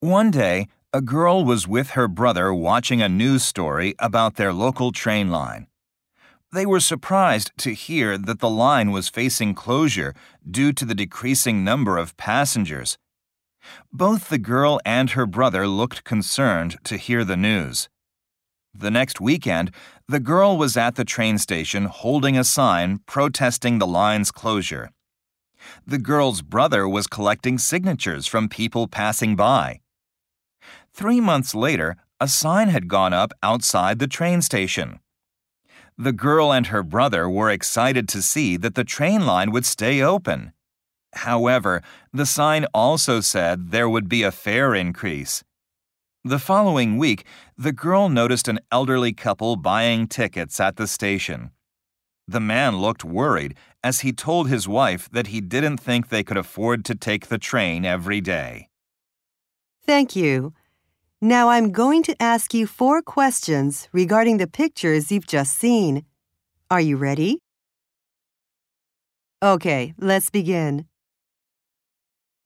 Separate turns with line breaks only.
One day, a girl was with her brother watching a news story about their local train line. They were surprised to hear that the line was facing closure due to the decreasing number of passengers. Both the girl and her brother looked concerned to hear the news. The next weekend, the girl was at the train station holding a sign protesting the line's closure. The girl's brother was collecting signatures from people passing by. 3 months later, a sign had gone up outside the train station. The girl and her brother were excited to see that the train line would stay open. However, the sign also said there would be a fare increase. The following week, the girl noticed an elderly couple buying tickets at the station. The man looked worried as he told his wife that he didn't think they could afford to take the train every day.
Thank you. Now I'm going to ask you 4 questions regarding the pictures you've just seen. Are you ready? Okay, let's begin.